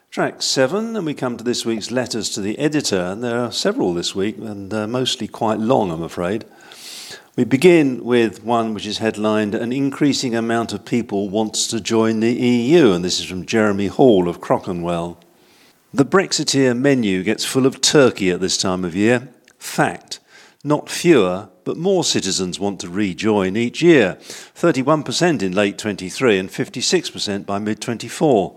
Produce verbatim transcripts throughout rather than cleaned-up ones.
Track seven, and we come to this week's letters to the editor, and there are several this week, and uh, mostly quite long, I'm afraid. We begin with one which is headlined, "An increasing amount of people wants to join the E U," and this is from Jeremy Hall of Crockenwell. "The Brexiteer menu gets full of turkey at this time of year. Fact, not fewer, but more citizens want to rejoin each year, thirty-one percent in late twenty-three and fifty-six percent by mid twenty-four.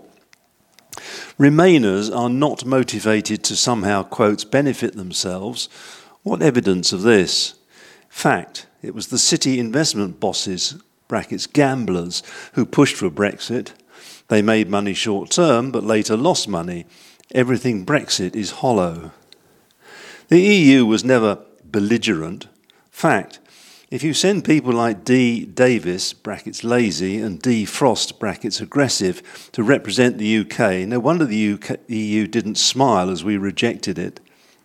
Remainers are not motivated to somehow, quotes, benefit themselves. What evidence of this? Fact, it was the city investment bosses, brackets gamblers, who pushed for Brexit. They made money short term, but later lost money. Everything Brexit is hollow. The E U was never belligerent. Fact, if you send people like D. Davis, brackets lazy, and D. Frost, brackets aggressive, to represent the U K, no wonder the U K, E U didn't smile as we rejected it.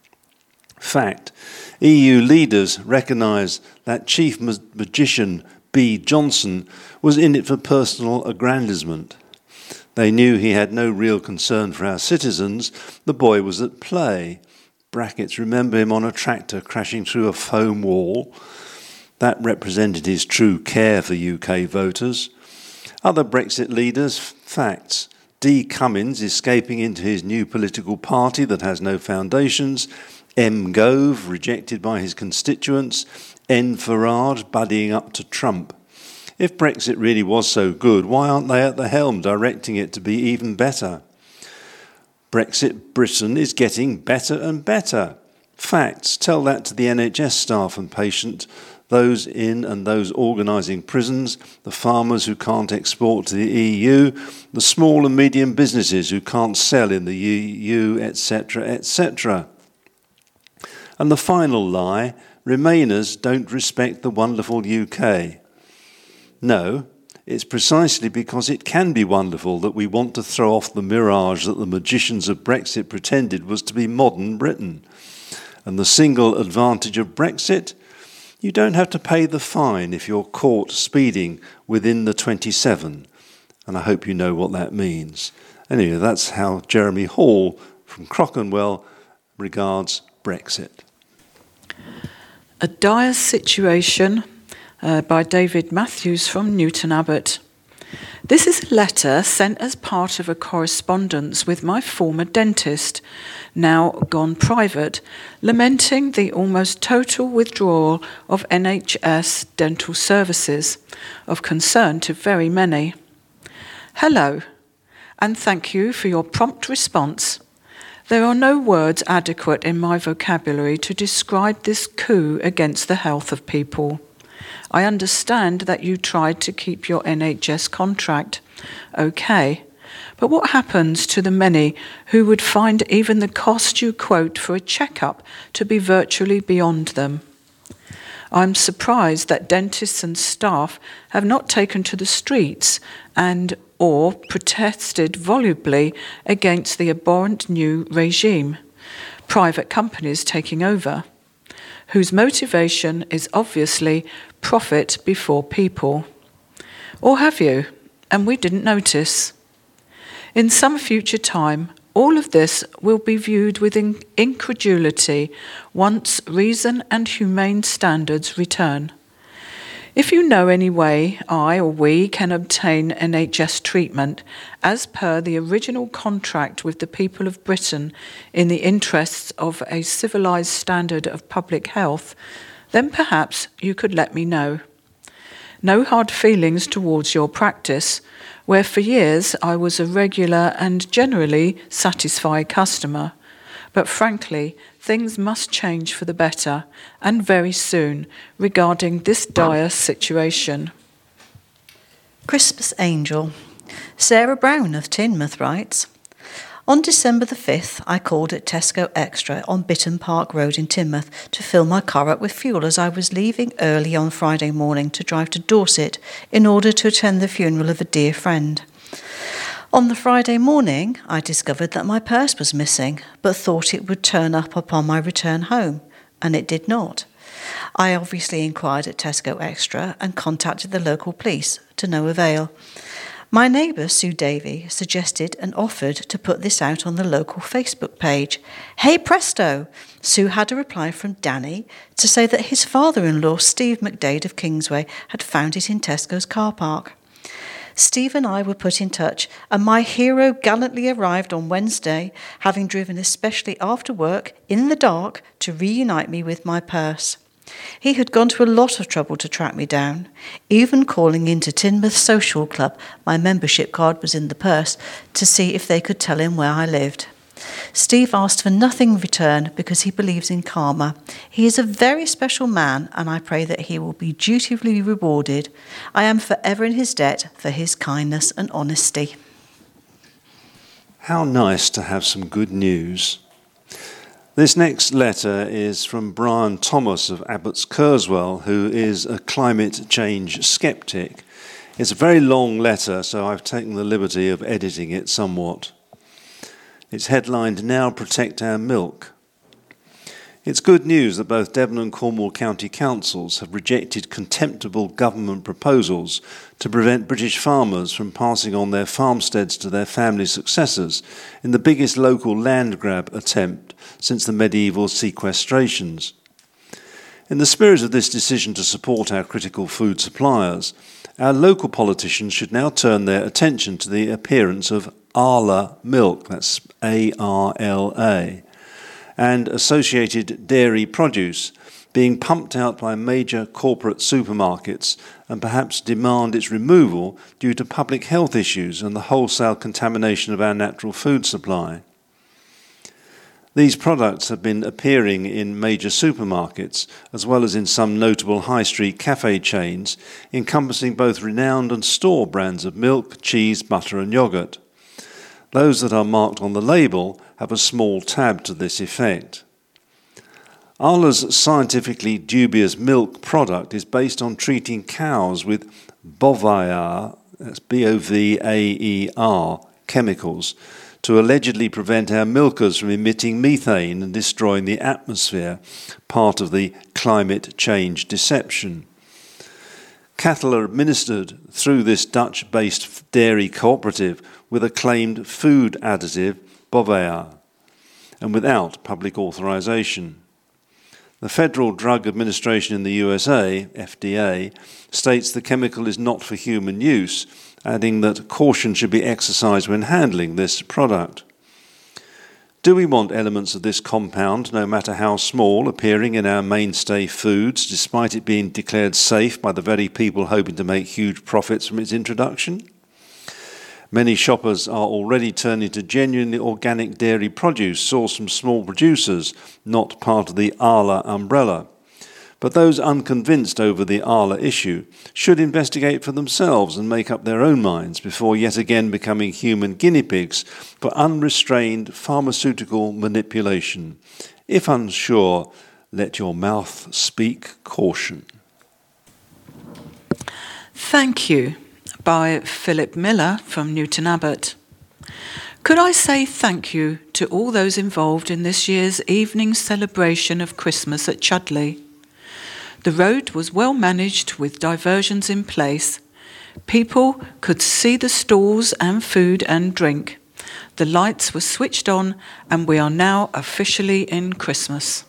Fact, E U leaders recognised that chief ma- magician B. Johnson was in it for personal aggrandisement. They knew he had no real concern for our citizens. The boy was at play. Brackets, remember him on a tractor crashing through a foam wall. That represented his true care for U K voters. Other Brexit leaders, facts. D. Cummins escaping into his new political party that has no foundations. M. Gove rejected by his constituents. N. Farage buddying up to Trump. If Brexit really was so good, why aren't they at the helm directing it to be even better? Brexit Britain is getting better and better. Facts. Tell that to the N H S staff and patients, those in and those organising prisons, the farmers who can't export to the E U, the small and medium businesses who can't sell in the E U, et cetera, et cetera. And the final lie, Remainers don't respect the wonderful U K. No, it's precisely because it can be wonderful that we want to throw off the mirage that the magicians of Brexit pretended was to be modern Britain. And the single advantage of Brexit? You don't have to pay the fine if you're caught speeding within the twenty-seven. And I hope you know what that means. Anyway, that's how Jeremy Hall from Crockenwell regards Brexit. A Dire Situation uh, by David Matthews from Newton Abbot. This is a letter sent as part of a correspondence with my former dentist, now gone private, lamenting the almost total withdrawal of N H S dental services, of concern to very many. Hello, and thank you for your prompt response. There are no words adequate in my vocabulary to describe this coup against the health of people. I understand that you tried to keep your N H S contract. Okay. But what happens to the many who would find even the cost you quote for a checkup to be virtually beyond them? I'm surprised that dentists and staff have not taken to the streets and or protested volubly against the abhorrent new regime, private companies taking over, whose motivation is obviously profit before people. Or have you, and we didn't notice? In some future time, all of this will be viewed with incredulity once reason and humane standards return. If you know any way I or we can obtain N H S treatment as per the original contract with the people of Britain in the interests of a civilised standard of public health, then perhaps you could let me know. No hard feelings towards your practice, where for years I was a regular and generally satisfied customer. But frankly, things must change for the better, and very soon, regarding this dire situation. Christmas Angel. Sarah Brown of Teignmouth writes, on December the fifth, I called at Tesco Extra on Bitton Park Road in Teignmouth to fill my car up with fuel as I was leaving early on Friday morning to drive to Dorset in order to attend the funeral of a dear friend. On the Friday morning, I discovered that my purse was missing, but thought it would turn up upon my return home, and it did not. I obviously inquired at Tesco Extra and contacted the local police, to no avail. My neighbour, Sue Davey, suggested and offered to put this out on the local Facebook page. Hey presto! Sue had a reply from Danny to say that his father-in-law, Steve McDade of Kingsway, had found it in Tesco's car park. Steve and I were put in touch, and my hero gallantly arrived on Wednesday, having driven especially after work, in the dark, to reunite me with my purse. He had gone to a lot of trouble to track me down, even calling into Teignmouth Social Club, my membership card was in the purse, to see if they could tell him where I lived. Steve asked for nothing in return because he believes in karma. He is a very special man, and I pray that he will be dutifully rewarded. I am forever in his debt for his kindness and honesty. How nice to have some good news. This next letter is from Brian Thomas of Abbots Kerswell, who is a climate change skeptic. It's a very long letter, so I've taken the liberty of editing it somewhat. It's headlined, Now Protect Our Milk. It's good news that both Devon and Cornwall County Councils have rejected contemptible government proposals to prevent British farmers from passing on their farmsteads to their family successors in the biggest local land grab attempt since the medieval sequestrations. In the spirit of this decision to support our critical food suppliers, our local politicians should now turn their attention to the appearance of Arla milk, that's A R L A, and associated dairy produce being pumped out by major corporate supermarkets and perhaps demand its removal due to public health issues and the wholesale contamination of our natural food supply. These products have been appearing in major supermarkets, as well as in some notable high street cafe chains, encompassing both renowned and store brands of milk, cheese, butter and yoghurt. Those that are marked on the label have a small tab to this effect. Arla's scientifically dubious milk product is based on treating cows with Bovaer, that's B O V A E R, chemicals, to allegedly prevent our milkers from emitting methane and destroying the atmosphere, part of the climate change deception. Cattle are administered through this Dutch-based dairy cooperative with a claimed food additive, Bovaer, and without public authorization. The Federal Drug Administration in the U S A, F D A, states the chemical is not for human use, adding that caution should be exercised when handling this product. Do we want elements of this compound, no matter how small, appearing in our mainstay foods, despite it being declared safe by the very people hoping to make huge profits from its introduction? Many shoppers are already turning to genuinely organic dairy produce sourced from small producers, not part of the Arla umbrella. But those unconvinced over the Arla issue should investigate for themselves and make up their own minds before yet again becoming human guinea pigs for unrestrained pharmaceutical manipulation. If unsure, let your mouth speak caution. Thank you, by Philip Miller from Newton Abbot. Could I say thank you to all those involved in this year's evening celebration of Christmas at Chudley? The road was well managed with diversions in place. People could see the stalls and food and drink. The lights were switched on and we are now officially in Christmas.